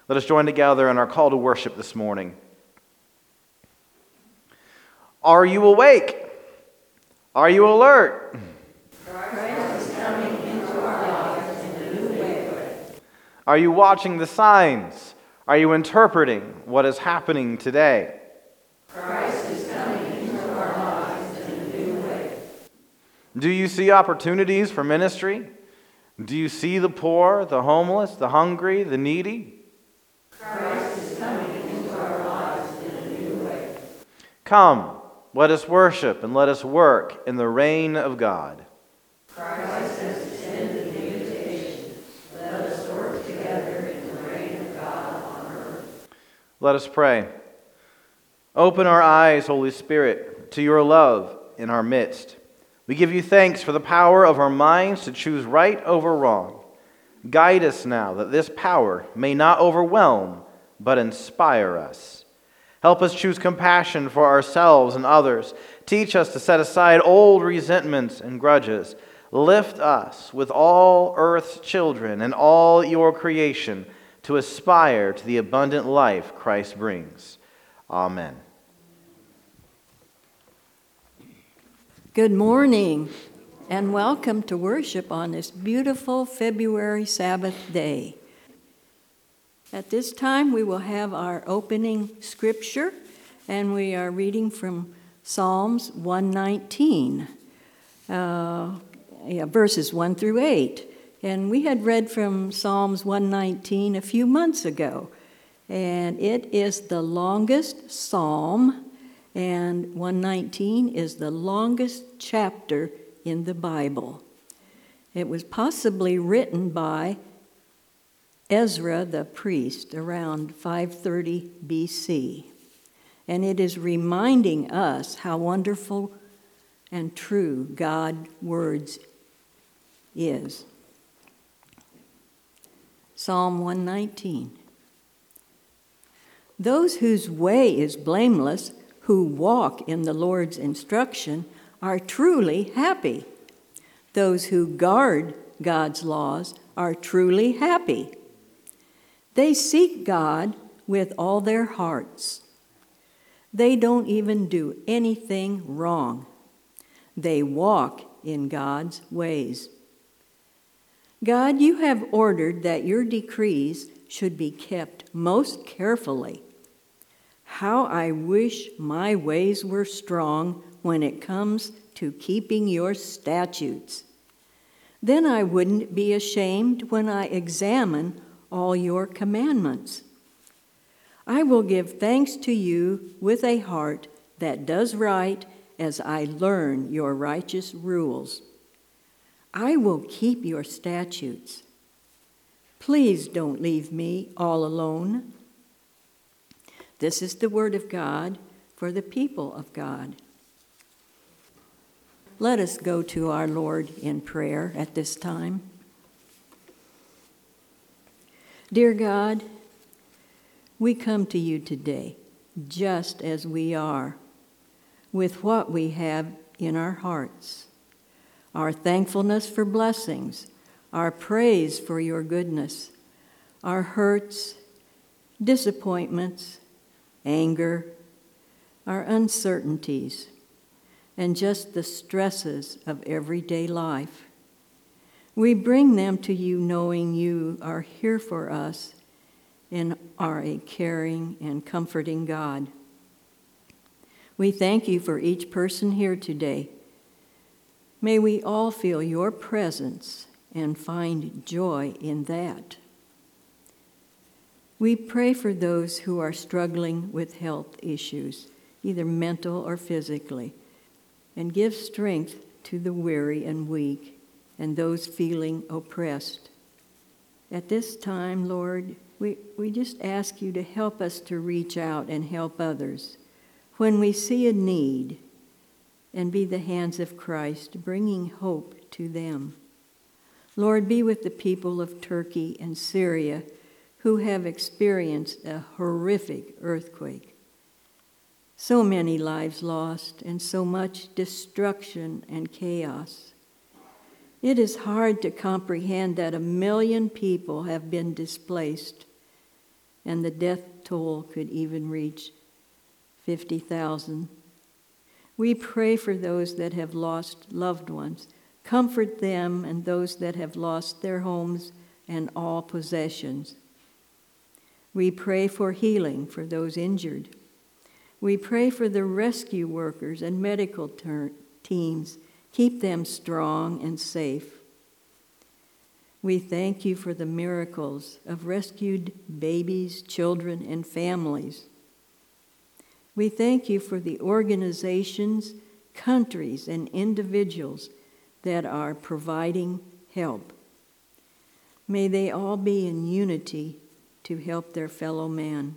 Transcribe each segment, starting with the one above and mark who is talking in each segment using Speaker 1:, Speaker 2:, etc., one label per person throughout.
Speaker 1: Let us join together in our call to worship this morning. Are you awake? Are you alert?
Speaker 2: Christ is coming into our lives in a new way.
Speaker 1: Are you watching the signs? Are you interpreting what is happening today?
Speaker 2: Christ is coming into our lives in a new way.
Speaker 1: Do you see opportunities for ministry? Do you see the poor, the homeless, the hungry, the needy?
Speaker 2: Christ is coming into our lives in a new way.
Speaker 1: Come, let us worship and let us work in the reign of God.
Speaker 2: Christ has extended the invitation. Let us work together in the reign of God on earth.
Speaker 1: Let us pray. Open our eyes, Holy Spirit, to your love in our midst. We give you thanks for the power of our minds to choose right over wrong. Guide us now that this power may not overwhelm, but inspire us. Help us choose compassion for ourselves and others. Teach us to set aside old resentments and grudges. Lift us with all earth's children and all your creation to aspire to the abundant life Christ brings. Amen.
Speaker 3: Good morning and welcome to worship on this beautiful February Sabbath day. At this time we will have our opening scripture, and we are reading from Psalms 119, verses 1 through 8. And we had read from Psalms 119 a few months ago, and it is the longest psalm, and 119 is the longest chapter in the Bible. It was possibly written by Ezra the priest around 530 BC. And it is reminding us how wonderful and true God's words is. Psalm 119. Those whose way is blameless, who walk in the Lord's instruction, are truly happy. Those who guard God's laws are truly happy. They seek God with all their hearts. They don't even do anything wrong. They walk in God's ways. God, you have ordered that your decrees should be kept most carefully. How I wish my ways were strong when it comes to keeping your statutes. Then I wouldn't be ashamed when I examine all your commandments. I will give thanks to you with a heart that does right as I learn your righteous rules. I will keep your statutes. Please don't leave me all alone. This is the word of God for the people of God. Let us go to our Lord in prayer at this time. Dear God, we come to you today just as we are, with what we have in our hearts, our thankfulness for blessings, our praise for your goodness, our hurts, disappointments, anger, our uncertainties, and just the stresses of everyday life. We bring them to you knowing you are here for us and are a caring and comforting God. We thank you for each person here today. May we all feel your presence and find joy in that. We pray for those who are struggling with health issues, either mental or physically, and give strength to the weary and weak and those feeling oppressed. At this time, Lord, we just ask you to help us to reach out and help others when we see a need, and be the hands of Christ, bringing hope to them. Lord, be with the people of Turkey and Syria who have experienced a horrific earthquake. So many lives lost and so much destruction and chaos. It is hard to comprehend that 1 million people have been displaced. and the death toll could even reach 50,000. We pray for those that have lost loved ones. Comfort them and those that have lost their homes and all possessions. We pray for healing for those injured. We pray for the rescue workers and medical teams. Keep them strong and safe. We thank you for the miracles of rescued babies, children, and families. We thank you for the organizations, countries, and individuals that are providing help. May they all be in unity to help their fellow man.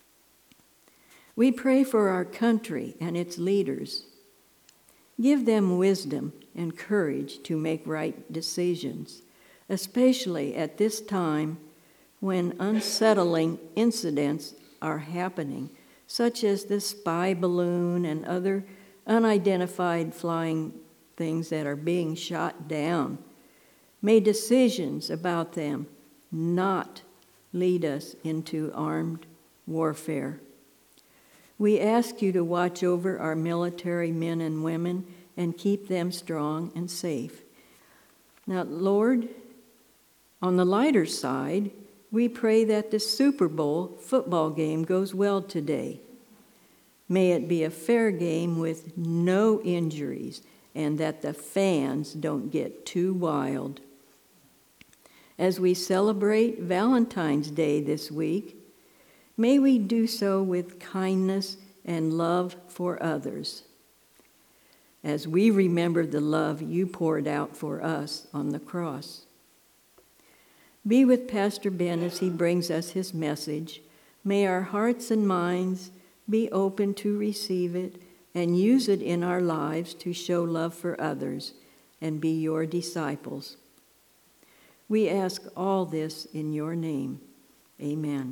Speaker 3: We pray for our country and its leaders. Give them wisdom and courage to make right decisions, especially at this time when unsettling incidents are happening, such as the spy balloon and other unidentified flying things that are being shot down. May decisions about them not lead us into armed warfare. We ask you to watch over our military men and women and keep them strong and safe. Now, Lord, on the lighter side, we pray that the Super Bowl football game goes well today. May it be a fair game with no injuries and that the fans don't get too wild. As we celebrate Valentine's Day this week, may we do so with kindness and love for others, as we remember the love you poured out for us on the cross. Be with Pastor Ben as he brings us his message. May our hearts and minds be open to receive it and use it in our lives to show love for others and be your disciples. We ask all this in your name. Amen.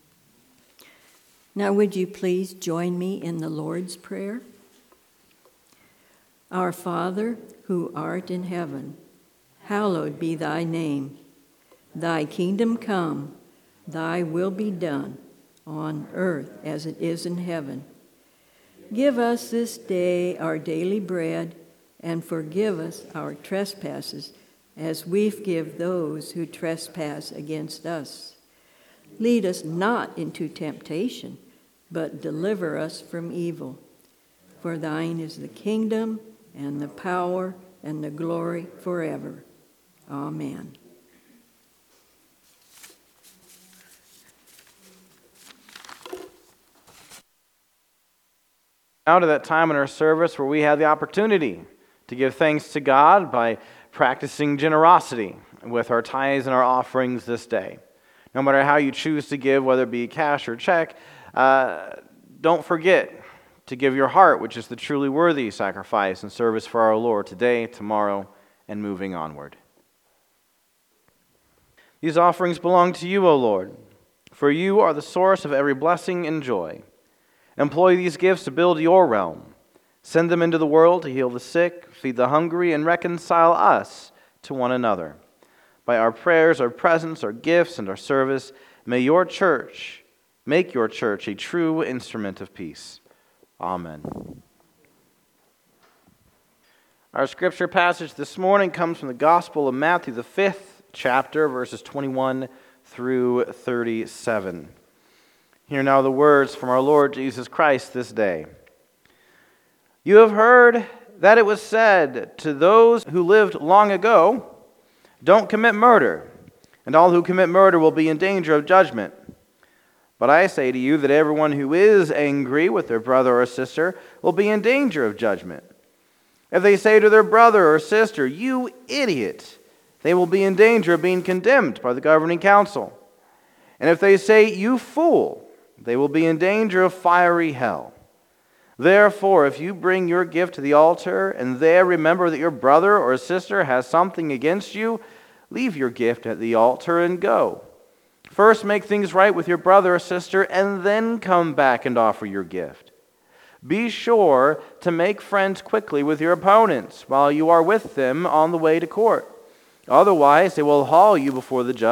Speaker 3: Now would you please join me in the Lord's Prayer? Our Father, who art in heaven, hallowed be thy name. Thy kingdom come, thy will be done, on earth as it is in heaven. Give us this day our daily bread, and forgive us our trespasses, as we forgive those who trespass against us. Lead us not into temptation, but deliver us from evil. For thine is the kingdom, and the power, and the glory forever. Amen.
Speaker 1: Now to that time in our service where we have the opportunity to give thanks to God by practicing generosity with our tithes and our offerings this day. No matter how you choose to give, whether it be cash or check, don't forget to give your heart, which is the truly worthy sacrifice and service for our Lord today, tomorrow, and moving onward. These offerings belong to you, O Lord, for you are the source of every blessing and joy. Employ these gifts to build your realm. Send them into the world to heal the sick, feed the hungry, and reconcile us to one another. By our prayers, our presence, our gifts, and our service, may your church make your church a true instrument of peace. Amen. Our scripture passage this morning comes from the Gospel of Matthew, the 5th chapter, verses 21 through 37. Hear now the words from our Lord Jesus Christ this day. You have heard that it was said to those who lived long ago, don't commit murder, and all who commit murder will be in danger of judgment. But I say to you that everyone who is angry with their brother or sister will be in danger of judgment. If they say to their brother or sister, you idiot, they will be in danger of being condemned by the governing council. And if they say, you fool, they will be in danger of fiery hell. Therefore, if you bring your gift to the altar and there remember that your brother or sister has something against you, leave your gift at the altar and go. First make things right with your brother or sister and then come back and offer your gift. Be sure to make friends quickly with your opponents while you are with them on the way to court. Otherwise, they will haul you before the judge,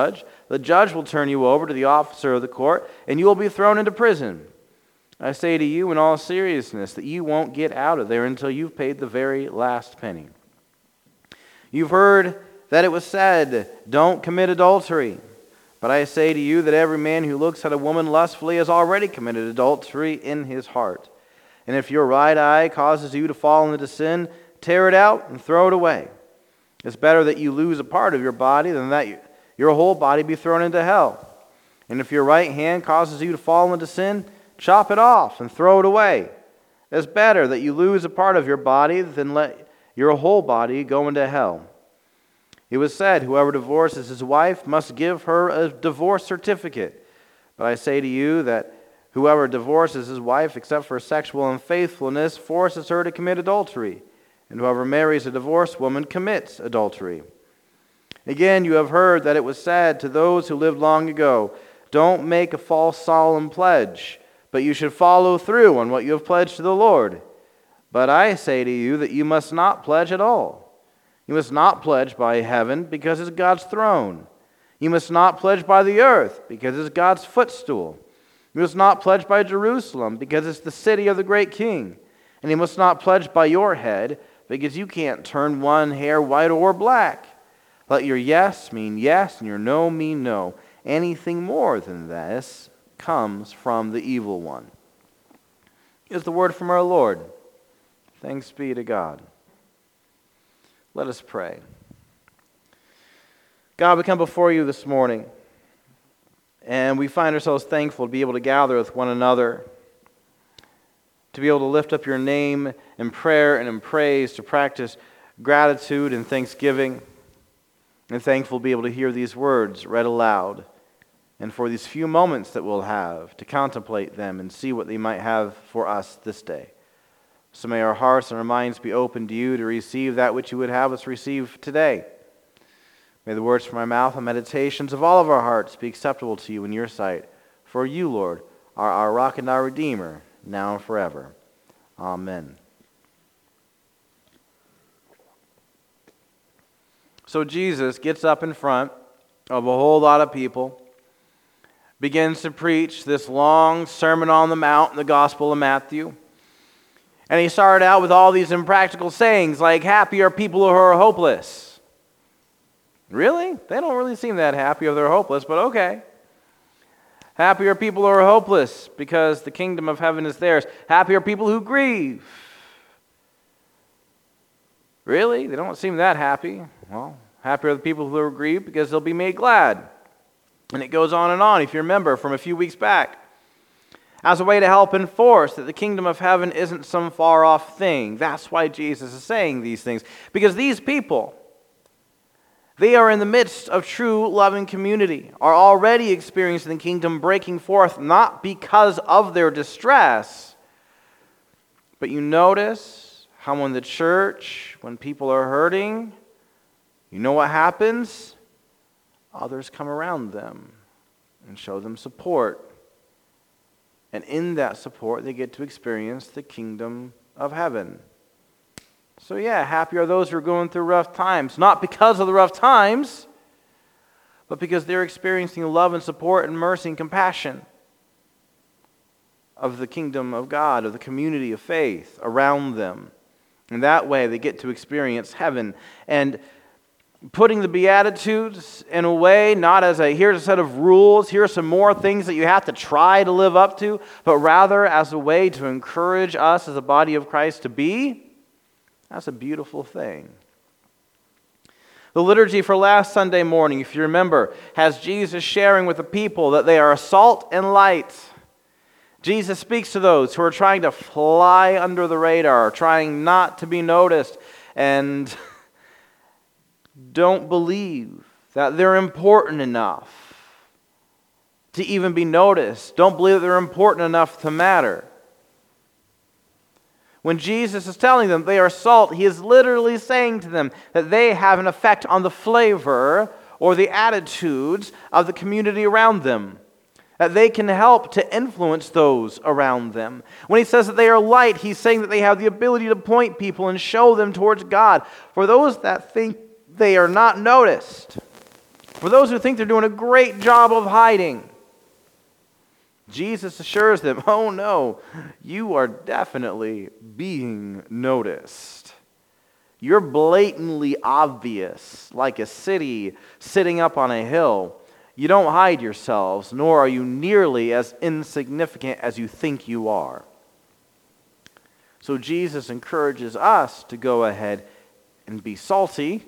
Speaker 1: the judge will turn you over to the officer of the court, and you will be thrown into prison. I say to you in all seriousness that you won't get out of there until you've paid the very last penny. You've heard that it was said, 'Don't commit adultery.' But I say to you that every man who looks at a woman lustfully has already committed adultery in his heart. And if your right eye causes you to fall into sin, tear it out and throw it away. It's better that you lose a part of your body than that your whole body be thrown into hell. And if your right hand causes you to fall into sin, chop it off and throw it away. It's better that you lose a part of your body than let your whole body go into hell. It was said, 'Whoever divorces his wife must give her a divorce certificate.' But I say to you that whoever divorces his wife except for sexual unfaithfulness forces her to commit adultery. And whoever marries a divorced woman commits adultery. Again, you have heard that it was said to those who lived long ago, 'Don't make a false solemn pledge, but you should follow through on what you have pledged to the Lord.' But I say to you that you must not pledge at all. You must not pledge by heaven, because it's God's throne. You must not pledge by the earth, because it's God's footstool. You must not pledge by Jerusalem, because it's the city of the great king. And you must not pledge by your head, because you can't turn one hair white or black. Let your yes mean yes, and your no mean no. Anything more than this comes from the evil one." Is the word from our Lord. Thanks be to God. Let us pray. God, we come before you this morning, and we find ourselves thankful to be able to gather with one another, to be able to lift up your name in prayer and in praise, to practice gratitude and thanksgiving, and thankful to be able to hear these words read aloud, and for these few moments that we'll have to contemplate them and see what they might have for us this day. So may our hearts and our minds be open to you to receive that which you would have us receive today. May the words from my mouth and meditations of all of our hearts be acceptable to you in your sight. For you, Lord, are our rock and our redeemer, now and forever. Amen. So Jesus gets up in front of a whole lot of people, begins to preach this long Sermon on the Mount in the Gospel of Matthew. And he started out with all these impractical sayings like, "Happy are people who are hopeless." Really? They don't really seem that happy if they're hopeless, but okay. Happy are people who are hopeless because the kingdom of heaven is theirs. Happy are people who grieve. Really? They don't seem that happy. Well, happy are the people who are grieved because they'll be made glad. And it goes on and on, if you remember from a few weeks back, as a way to help enforce that the kingdom of heaven isn't some far-off thing. That's why Jesus is saying these things. Because these people, they are in the midst of true loving community, are already experiencing the kingdom breaking forth, not because of their distress, but you notice how when the church, when people are hurting, you know what happens? Others come around them and show them support. And in that support, they get to experience the kingdom of heaven. So yeah, happy are those who are going through rough times. Not because of the rough times, but because they're experiencing the love and support and mercy and compassion of the kingdom of God, of the community of faith around them. And that way, they get to experience heaven. And putting the Beatitudes in a way, not as here's a set of rules, here are some more things that you have to try to live up to, but rather as a way to encourage us as a body of Christ to be, that's a beautiful thing. The liturgy for last Sunday morning, if you remember, has Jesus sharing with the people that they are salt and light. Jesus speaks to those who are trying to fly under the radar, trying not to be noticed, and don't believe that they're important enough to even be noticed. Don't believe that they're important enough to matter. When Jesus is telling them they are salt, he is literally saying to them that they have an effect on the flavor or the attitudes of the community around them. That they can help to influence those around them. When he says that they are light, he's saying that they have the ability to point people and show them towards God. For those that think they are not noticed, For those who think they're doing a great job of hiding, Jesus assures them, oh no, you are definitely being noticed. You're blatantly obvious, like a city sitting up on a hill. You don't hide yourselves, nor are you nearly as insignificant as you think you are. So Jesus encourages us to go ahead and be salty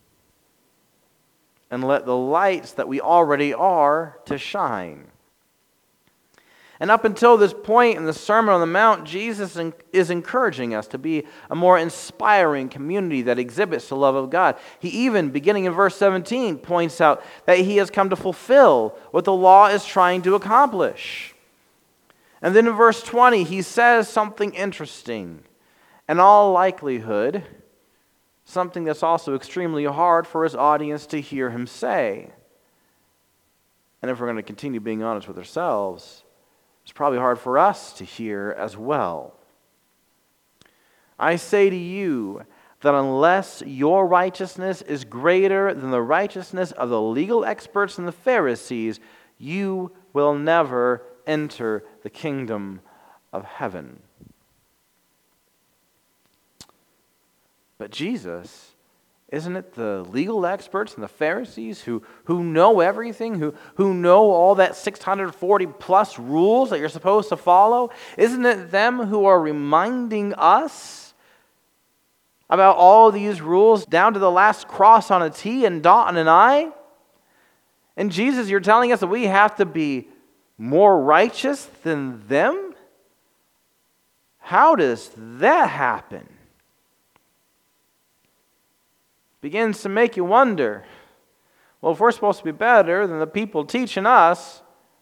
Speaker 1: and let the lights that we already are to shine. And up until this point in the Sermon on the Mount, Jesus is encouraging us to be a more inspiring community that exhibits the love of God. He even, beginning in verse 17, points out that he has come to fulfill what the law is trying to accomplish. And then in verse 20, he says something interesting. In all likelihood, something that's also extremely hard for his audience to hear him say. And if we're going to continue being honest with ourselves, it's probably hard for us to hear as well. I say to you that unless your righteousness is greater than the righteousness of the legal experts and the Pharisees, you will never enter the kingdom of heaven. But Jesus, isn't it the legal experts and the Pharisees who know everything, who know all that 640 plus rules that you're supposed to follow? Isn't it them who are reminding us about all these rules down to the last cross on a T and dot on an I? And Jesus, you're telling us that we have to be more righteous than them? How does that happen? Begins to make you wonder, well, if we're supposed to be better than the people teaching us,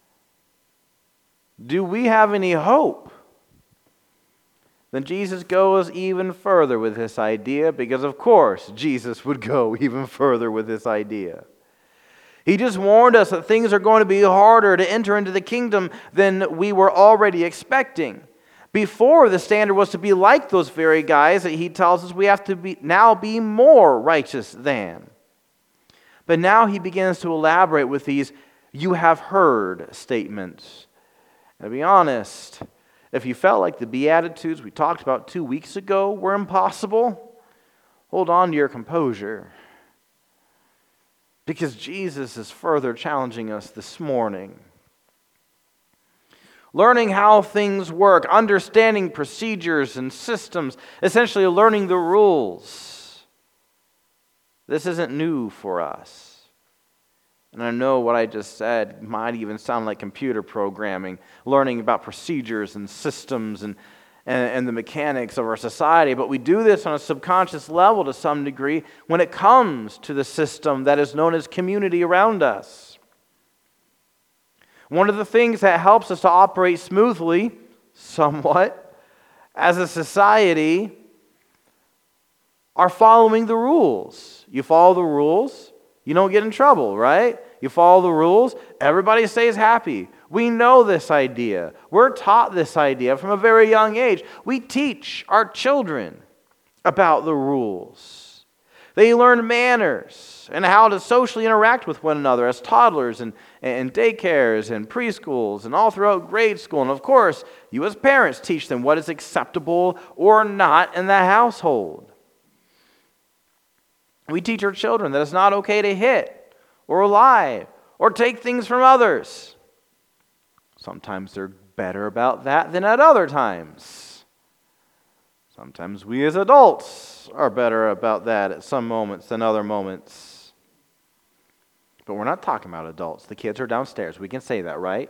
Speaker 1: do we have any hope? Then Jesus goes even further with this idea, because of course Jesus would go even further with this idea. He just warned us that things are going to be harder to enter into the kingdom than we were already expecting. Before, the standard was to be like those very guys that he tells us we have to be more righteous than. But now he begins to elaborate with these "you have heard" statements. And to be honest, if you felt like the Beatitudes we talked about 2 weeks ago were impossible, hold on to your composure. Because Jesus is further challenging us this morning. Learning how things work, understanding procedures and systems, essentially learning the rules. This isn't new for us. And I know what I just said might even sound like computer programming, learning about procedures and systems and the mechanics of our society, but we do this on a subconscious level to some degree when it comes to the system that is known as community around us. One of the things that helps us to operate smoothly, somewhat, as a society, are following the rules. You follow the rules, you don't get in trouble, right? You follow the rules, everybody stays happy. We know this idea. We're taught this idea from a very young age. We teach our children about the rules. They learn manners and how to socially interact with one another as toddlers and daycares and preschools and all throughout grade school. And of course, you as parents teach them what is acceptable or not in the household. We teach our children that it's not okay to hit or lie or take things from others. Sometimes they're better about that than at other times. Sometimes we as adults are better about that at some moments than other moments. But we're not talking about adults. The kids are downstairs. We can say that, right?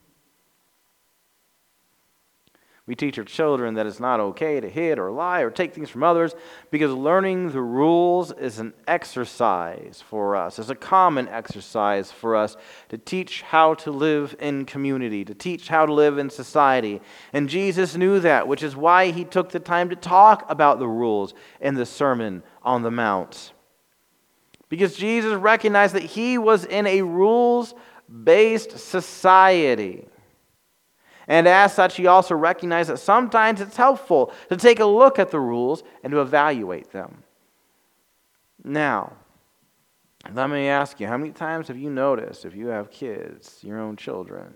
Speaker 1: We teach our children that it's not okay to hit or lie or take things from others because learning the rules is an exercise for us. It's a common exercise for us to teach how to live in community, to teach how to live in society. And Jesus knew that, which is why he took the time to talk about the rules in the Sermon on the Mount. Because Jesus recognized that he was in a rules-based society. And as such, he also recognized that sometimes it's helpful to take a look at the rules and to evaluate them. Now, Let me ask you, how many times have you noticed, if you have kids, your own children,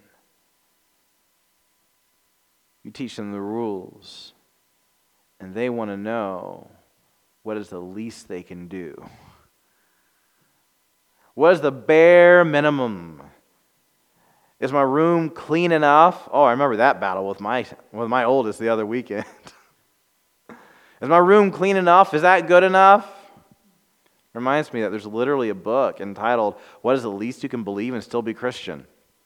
Speaker 1: you teach them the rules, and they want to know what is the least they can do? What is the bare minimum? Is my room clean enough? Oh, I remember that battle with my oldest the other weekend. Is my room clean enough? Is that good enough? Reminds me that there's literally a book entitled, What is the Least You Can Believe and Still Be Christian?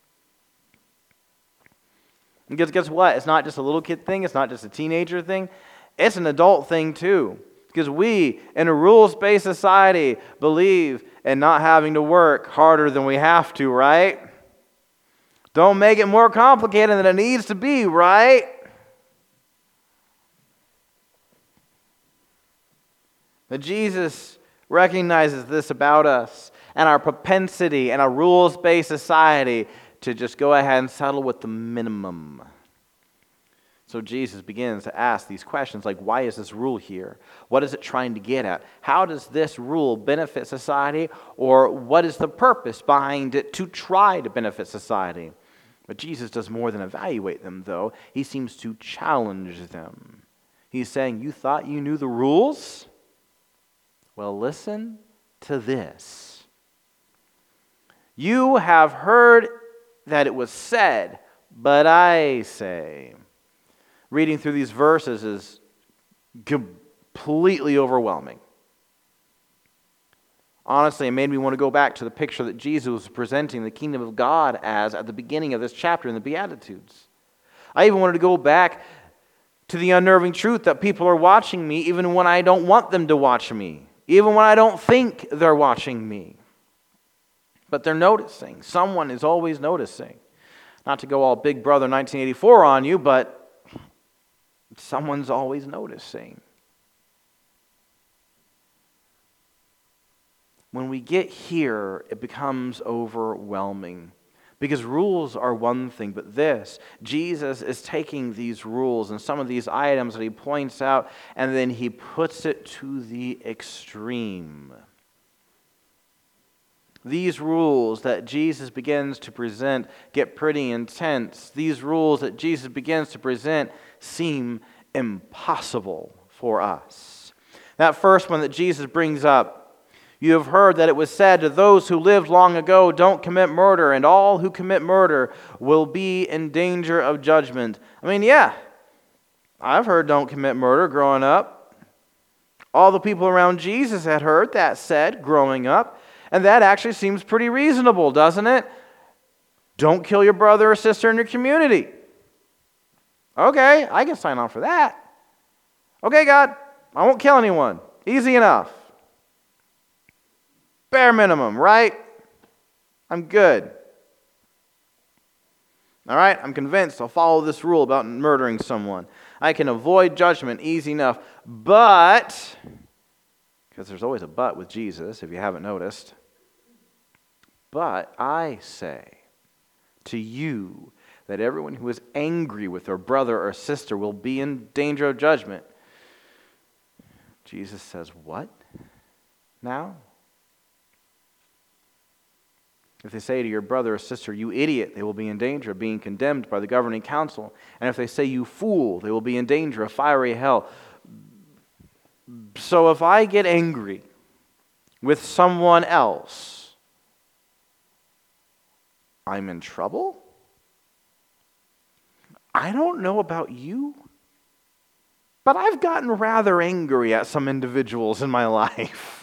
Speaker 1: Because guess what? It's not just a little kid thing. It's not just a teenager thing. It's an adult thing too. Because we, in a rules-based society, believe in not having to work harder than we have to, right? Don't make it more complicated than it needs to be, right? But Jesus recognizes this about us and our propensity in a rules-based society to just go ahead and settle with the minimum. So Jesus begins to ask these questions like, why is this rule here? What is it trying to get at? How does this rule benefit society? Or what is the purpose behind it to try to benefit society? But Jesus does more than evaluate them, though. He seems to challenge them. He's saying, you thought you knew the rules? Well, listen to this. You have heard that it was said, but I say. Reading through these verses is completely overwhelming. Honestly, it made me want to go back to the picture that Jesus was presenting the kingdom of God as at the beginning of this chapter in the Beatitudes. I even wanted to go back to the unnerving truth that people are watching me even when I don't want them to watch me, even when I don't think they're watching me. But they're noticing. Someone is always noticing. Not to go all Big Brother 1984 on you, but someone's always noticing. When we get here, it becomes overwhelming. Because rules are one thing, but Jesus is taking these rules and some of these items that he points out, and then he puts it to the extreme. These rules that Jesus begins to present get pretty intense. These rules that Jesus begins to present seem impossible for us. That first one that Jesus brings up, you have heard that it was said to those who lived long ago, don't commit murder, and all who commit murder will be in danger of judgment. I mean, yeah, I've heard don't commit murder growing up. All the people around Jesus had heard that said growing up, and that actually seems pretty reasonable, doesn't it? Don't kill your brother or sister in your community. Okay, I can sign on for that. Okay, God, I won't kill anyone. Easy enough. Bare minimum, right? I'm good. All right, I'm convinced I'll follow this rule about murdering someone. I can avoid judgment easy enough. But, because there's always a but with Jesus, if you haven't noticed. But I say to you that everyone who is angry with their brother or sister will be in danger of judgment. Jesus says, what? Now? If they say to your brother or sister, you idiot, they will be in danger of being condemned by the governing council. And if they say, you fool, they will be in danger of fiery hell. So if I get angry with someone else, I'm in trouble? I don't know about you, but I've gotten rather angry at some individuals in my life.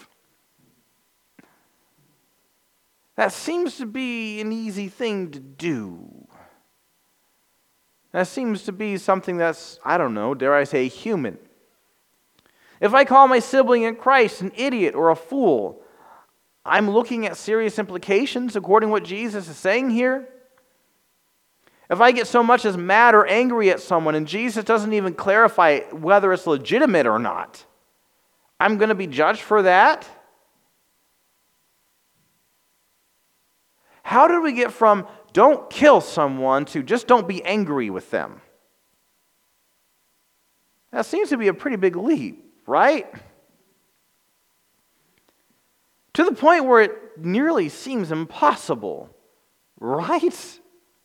Speaker 1: That seems to be an easy thing to do. That seems to be something that's, I don't know, dare I say, human. If I call my sibling in Christ an idiot or a fool, I'm looking at serious implications according to what Jesus is saying here. If I get so much as mad or angry at someone and Jesus doesn't even clarify whether it's legitimate or not, I'm going to be judged for that? How did we get from don't kill someone to just don't be angry with them? That seems to be a pretty big leap, right? To the point where it nearly seems impossible, right?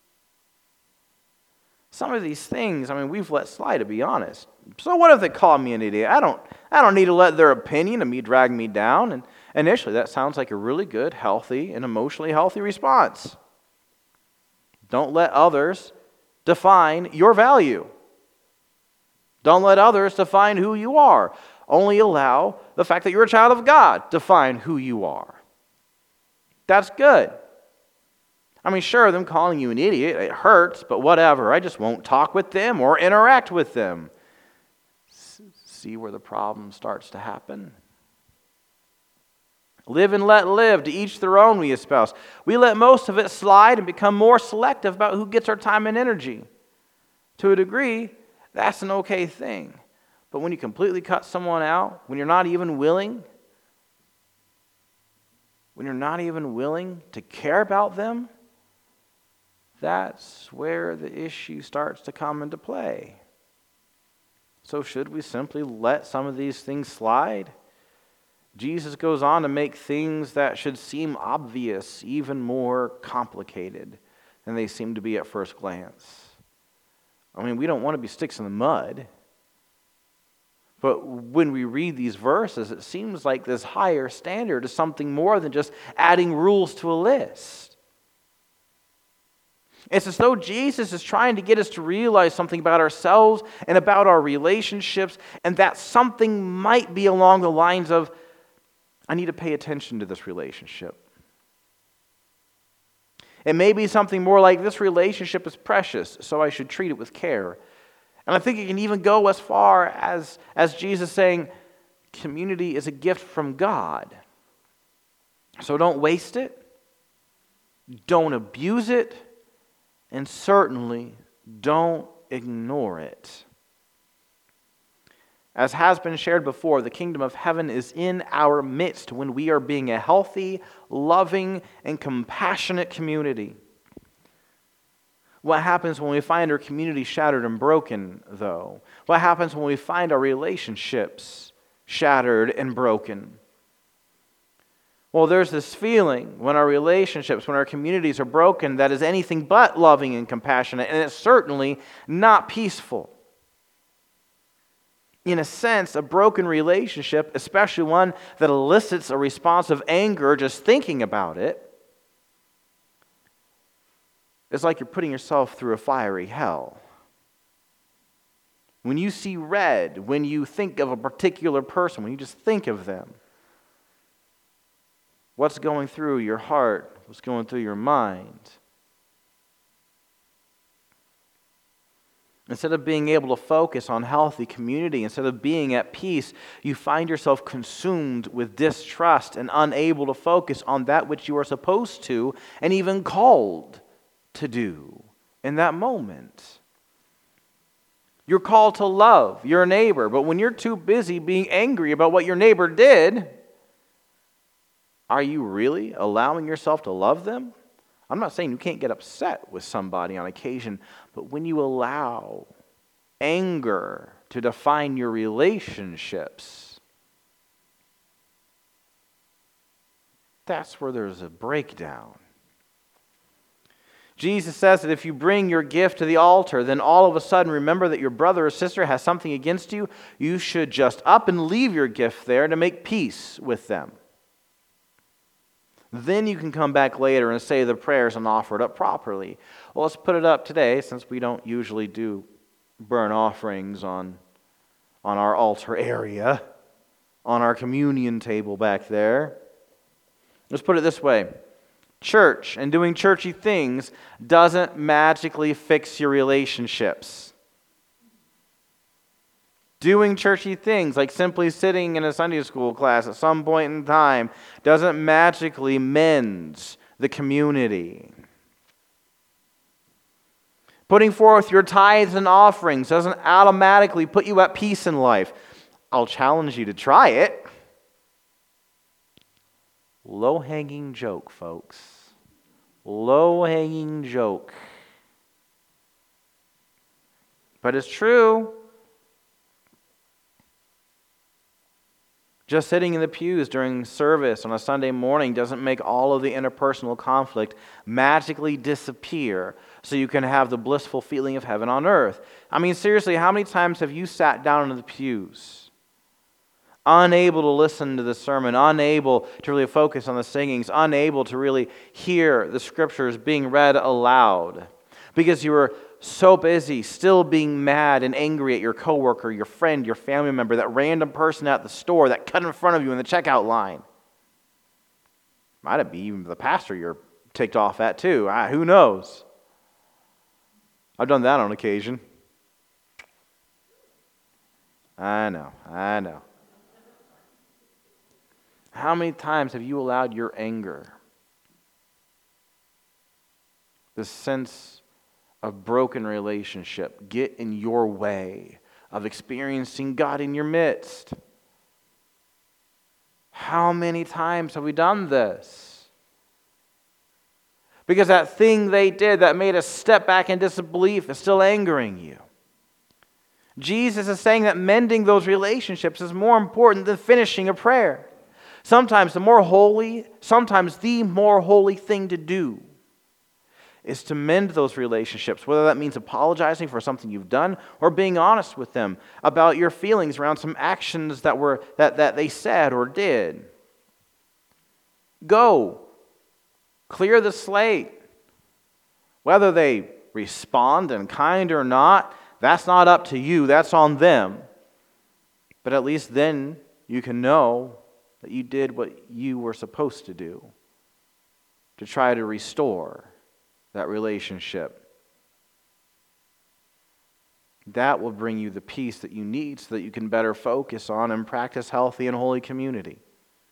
Speaker 1: Some of these things, we've let slide, to be honest. So what if they call me an idiot? I don't need to let their opinion of me drag me down. And initially, that sounds like a really good, healthy, and emotionally healthy response. Don't let others define your value. Don't let others define who you are. Only allow the fact that you're a child of God define who you are. That's good. Sure, them calling you an idiot, it hurts, but whatever. I just won't talk with them or interact with them. See where the problem starts to happen? Live and let live, to each their own, we espouse. We let most of it slide and become more selective about who gets our time and energy. To a degree, that's an okay thing. But when you completely cut someone out, when you're not even willing to care about them, that's where the issue starts to come into play. So should we simply let some of these things slide? Jesus goes on to make things that should seem obvious even more complicated than they seem to be at first glance. We don't want to be sticks in the mud. But when we read these verses, it seems like this higher standard is something more than just adding rules to a list. It's as though Jesus is trying to get us to realize something about ourselves and about our relationships, and that something might be along the lines of, I need to pay attention to this relationship. It may be something more like, this relationship is precious, so I should treat it with care. And I think it can even go as far as Jesus saying, community is a gift from God. So don't waste it, don't abuse it, and certainly don't ignore it. As has been shared before, the kingdom of heaven is in our midst when we are being a healthy, loving, and compassionate community. What happens when we find our community shattered and broken, though? What happens when we find our relationships shattered and broken? Well, there's this feeling when our relationships, when our communities are broken, that is anything but loving and compassionate, and it's certainly not peaceful. In a sense, a broken relationship, especially one that elicits a response of anger just thinking about it, it's like you're putting yourself through a fiery hell. When you see red, when you think of a particular person, when you just think of them, what's going through your heart? What's going through your mind? Instead of being able to focus on healthy community, instead of being at peace, you find yourself consumed with distrust and unable to focus on that which you are supposed to and even called to do in that moment. You're called to love your neighbor, but when you're too busy being angry about what your neighbor did, are you really allowing yourself to love them? I'm not saying you can't get upset with somebody on occasion, but when you allow anger to define your relationships, that's where there's a breakdown. Jesus says that if you bring your gift to the altar, then all of a sudden remember that your brother or sister has something against you, you should just up and leave your gift there to make peace with them. Then you can come back later and say the prayers and offer it up properly. Well, let's put it up today, since we don't usually do burnt offerings on our altar area, on our communion table back there. Let's put it this way. Church and doing churchy things doesn't magically fix your relationships. Doing churchy things, like simply sitting in a Sunday school class at some point in time, doesn't magically mend the community. Putting forth your tithes and offerings doesn't automatically put you at peace in life. I'll challenge you to try it. Low-hanging joke, folks. Low-hanging joke. But it's true. Just sitting in the pews during service on a Sunday morning doesn't make all of the interpersonal conflict magically disappear so you can have the blissful feeling of heaven on earth. I mean, seriously, how many times have you sat down in the pews, unable to listen to the sermon, unable to really focus on the singings, unable to really hear the scriptures being read aloud because you were so busy still being mad and angry at your coworker, your friend, your family member, that random person at the store that cut in front of you in the checkout line? Might have been even the pastor you're ticked off at too. Who knows? I've done that on occasion. I know. How many times have you allowed your anger, this sense of broken relationship, get in your way of experiencing God in your midst? How many times have we done this? Because that thing they did that made us step back in disbelief is still angering you. Jesus is saying that mending those relationships is more important than finishing a prayer. Sometimes the more holy thing to do is to mend those relationships, whether that means apologizing for something you've done or being honest with them about your feelings around some actions that they said or did. Go. Clear the slate. Whether they respond in kind or not, that's not up to you, that's on them. But at least then you can know that you did what you were supposed to do to try to restore that relationship. That will bring you the peace that you need so that you can better focus on and practice healthy and holy community.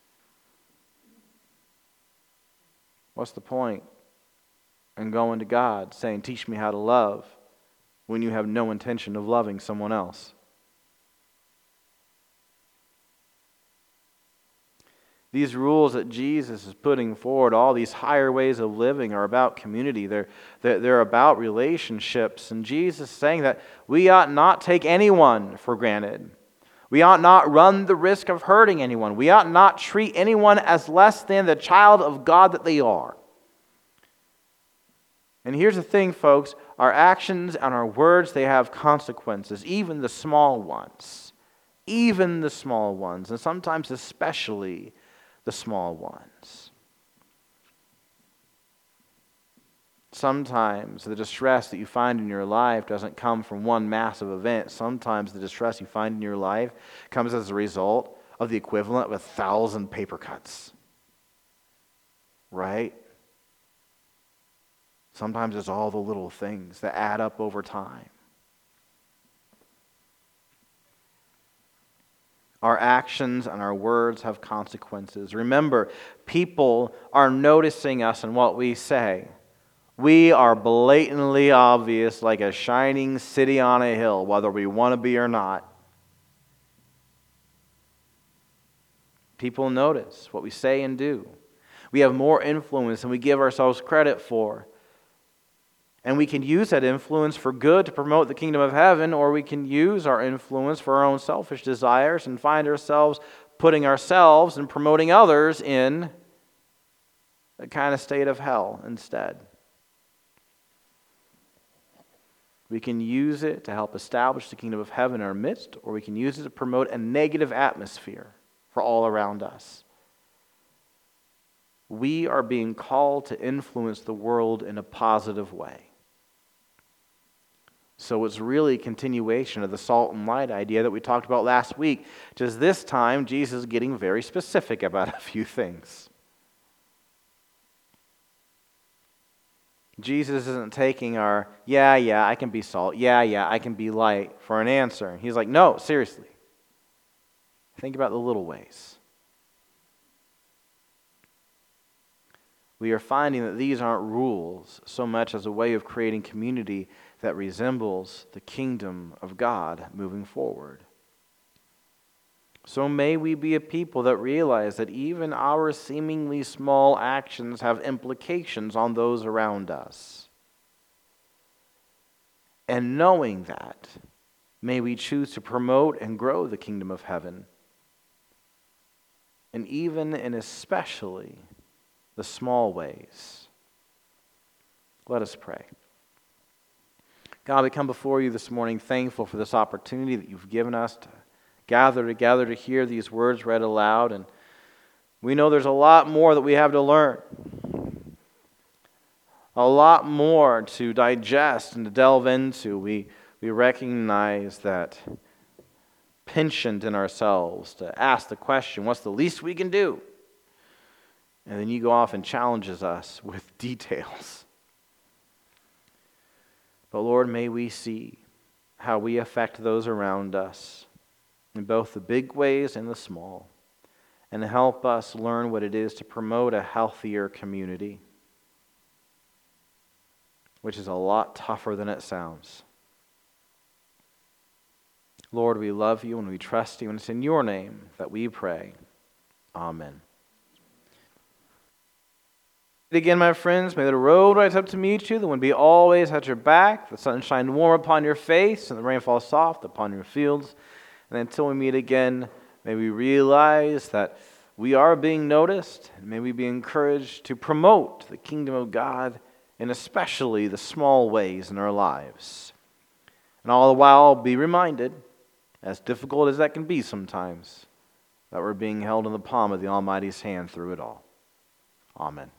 Speaker 1: What's the point in going to God saying, "Teach me how to love," when you have no intention of loving someone else? These rules that Jesus is putting forward, all these higher ways of living, are about community. They're about relationships. And Jesus is saying that we ought not take anyone for granted. We ought not run the risk of hurting anyone. We ought not treat anyone as less than the child of God that they are. And here's the thing, folks. Our actions and our words, they have consequences, even the small ones. Even the small ones, and sometimes especially the small ones. Sometimes the distress that you find in your life doesn't come from one massive event. Sometimes the distress you find in your life comes as a result of the equivalent of 1,000 paper cuts. Right? Sometimes it's all the little things that add up over time. Our actions and our words have consequences. Remember, people are noticing us and what we say. We are blatantly obvious, like a shining city on a hill, whether we want to be or not. People notice what we say and do. We have more influence than we give ourselves credit for. And we can use that influence for good to promote the kingdom of heaven, or we can use our influence for our own selfish desires and find ourselves putting ourselves and promoting others in a kind of state of hell instead. We can use it to help establish the kingdom of heaven in our midst, or we can use it to promote a negative atmosphere for all around us. We are being called to influence the world in a positive way. So it's really a continuation of the salt and light idea that we talked about last week. Just this time, Jesus is getting very specific about a few things. Jesus isn't taking our, yeah, I can be salt, yeah, I can be light for an answer. He's like, no, seriously. Think about the little ways. We are finding that these aren't rules so much as a way of creating community that resembles the kingdom of God moving forward. So may we be a people that realize that even our seemingly small actions have implications on those around us. And knowing that, may we choose to promote and grow the kingdom of heaven and even and especially the small ways. Let us pray. God, we come before you this morning thankful for this opportunity that you've given us to gather together to hear these words read aloud. And we know there's a lot more that we have to learn, a lot more to digest and to delve into. We recognize that penchant in ourselves to ask the question, what's the least we can do? And then you go off and challenges us with details. But Lord, may we see how we affect those around us in both the big ways and the small, and help us learn what it is to promote a healthier community, which is a lot tougher than it sounds. Lord, we love you and we trust you, and it's in your name that we pray. Amen. Again, my friends, may the road rise up to meet you, the wind be always at your back, the sun shine warm upon your face, and the rain fall soft upon your fields. And until we meet again, may we realize that we are being noticed, and may we be encouraged to promote the kingdom of God, and especially the small ways in our lives. And all the while be reminded, as difficult as that can be sometimes, that we're being held in the palm of the Almighty's hand through it all. Amen.